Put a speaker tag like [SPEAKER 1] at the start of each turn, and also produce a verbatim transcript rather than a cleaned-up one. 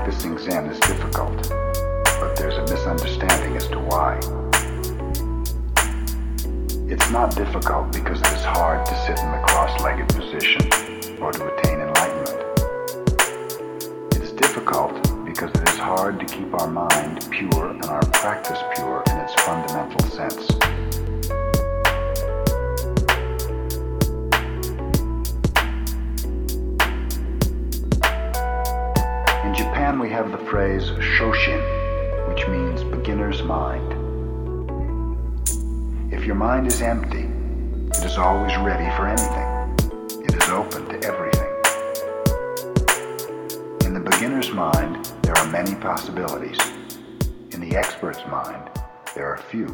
[SPEAKER 1] practicing Zen is difficult, but there's a misunderstanding as to why. It's not difficult because it is hard to sit in the cross-legged position or to attain enlightenment. It is difficult because it is hard to keep our mind pure and our practice pure in its fundamental sense. In Japan, we have the phrase shoshin, which means beginner's mind. If your mind is empty, it is always ready for anything. It is open to everything. In the beginner's mind, there are many possibilities. In the expert's mind, there are few.